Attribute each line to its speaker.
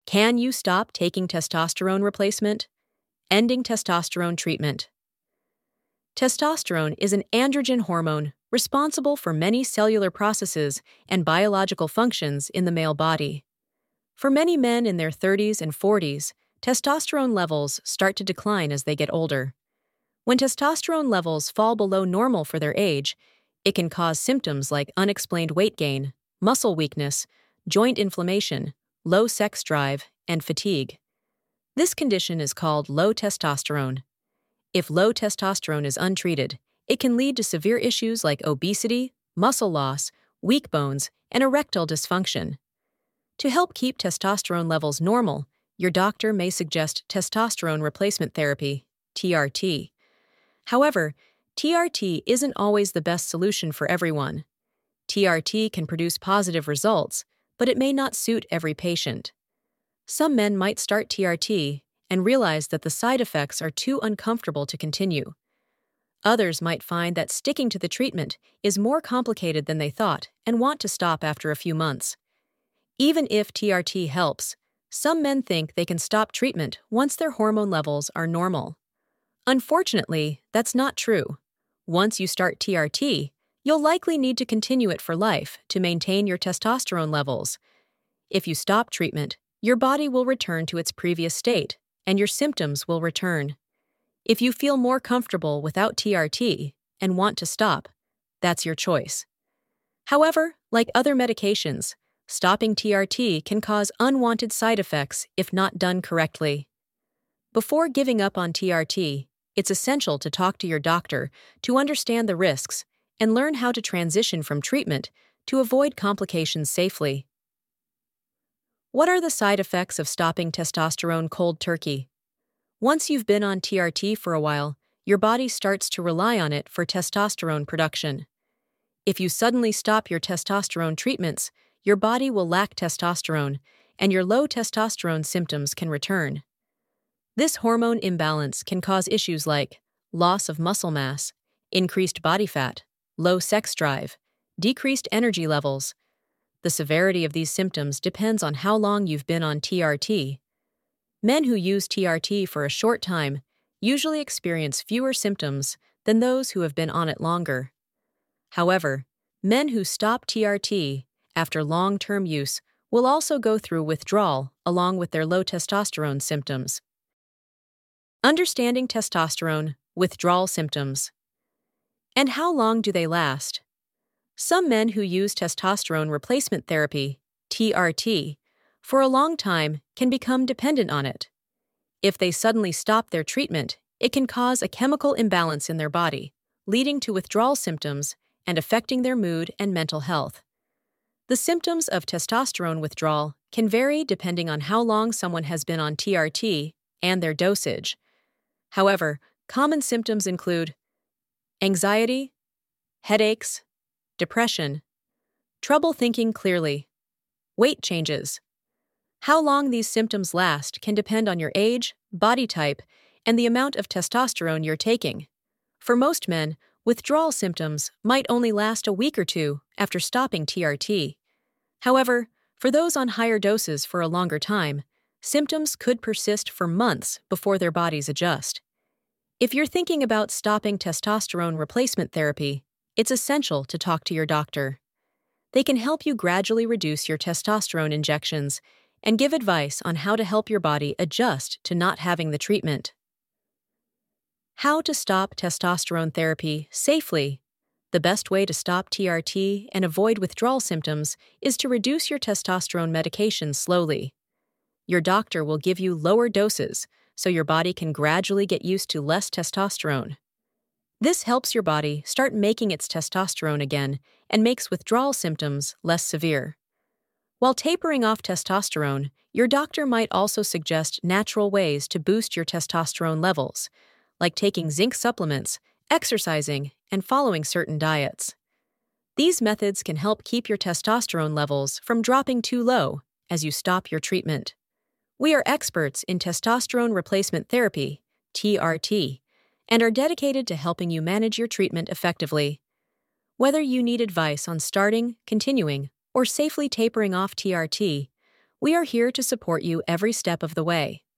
Speaker 1: Can you stop taking testosterone replacement? Ending testosterone treatment. Testosterone is an androgen hormone responsible for many cellular processes and biological functions in the male body. For many men in their 30s and 40s, testosterone levels start to decline as they get older. When testosterone levels fall below normal for their age, it can cause symptoms like unexplained weight gain, muscle weakness, joint inflammation, low sex drive, and fatigue. This condition is called low testosterone. If low testosterone is untreated, it can lead to severe issues like obesity, muscle loss, weak bones, and erectile dysfunction. To help keep testosterone levels normal, your doctor may suggest testosterone replacement therapy, TRT. However, TRT isn't always the best solution for everyone. TRT can produce positive results, but it may not suit every patient. Some men might start TRT and realize that the side effects are too uncomfortable to continue. Others might find that sticking to the treatment is more complicated than they thought and want to stop after a few months. Even if TRT helps, some men think they can stop treatment once their hormone levels are normal. Unfortunately, that's not true. Once you start TRT, you'll likely need to continue it for life to maintain your testosterone levels. If you stop treatment, your body will return to its previous state, and your symptoms will return. If you feel more comfortable without TRT and want to stop, that's your choice. However, like other medications, stopping TRT can cause unwanted side effects if not done correctly. Before giving up on TRT, it's essential to talk to your doctor to understand the risks and learn how to transition from treatment to avoid complications safely. What are the side effects of stopping testosterone cold turkey? Once you've been on TRT for a while, your body starts to rely on it for testosterone production. If you suddenly stop your testosterone treatments, your body will lack testosterone, and your low testosterone symptoms can return. This hormone imbalance can cause issues like loss of muscle mass, increased body fat, low sex drive, decreased energy levels. The severity of these symptoms depends on how long you've been on TRT. Men who use TRT for a short time usually experience fewer symptoms than those who have been on it longer. However, men who stop TRT after long-term use will also go through withdrawal along with their low testosterone symptoms. Understanding testosterone withdrawal symptoms. And how long do they last? Some men who use testosterone replacement therapy, TRT, for a long time can become dependent on it. If they suddenly stop their treatment, it can cause a chemical imbalance in their body, leading to withdrawal symptoms and affecting their mood and mental health. The symptoms of testosterone withdrawal can vary depending on how long someone has been on TRT and their dosage. However, common symptoms include anxiety, headaches, depression, trouble thinking clearly, weight changes. How long these symptoms last can depend on your age, body type, and the amount of testosterone you're taking. For most men, withdrawal symptoms might only last a week or two after stopping TRT. However, for those on higher doses for a longer time, symptoms could persist for months before their bodies adjust. If you're thinking about stopping testosterone replacement therapy, it's essential to talk to your doctor. They can help you gradually reduce your testosterone injections and give advice on how to help your body adjust to not having the treatment. How to stop testosterone therapy safely. The best way to stop TRT and avoid withdrawal symptoms is to reduce your testosterone medication slowly. Your doctor will give you lower doses so your body can gradually get used to less testosterone. This helps your body start making its testosterone again and makes withdrawal symptoms less severe. While tapering off testosterone, your doctor might also suggest natural ways to boost your testosterone levels, like taking zinc supplements, exercising, and following certain diets. These methods can help keep your testosterone levels from dropping too low as you stop your treatment. We are experts in testosterone replacement therapy, TRT, and are dedicated to helping you manage your treatment effectively. Whether you need advice on starting, continuing, or safely tapering off TRT, We are here to support you every step of the way.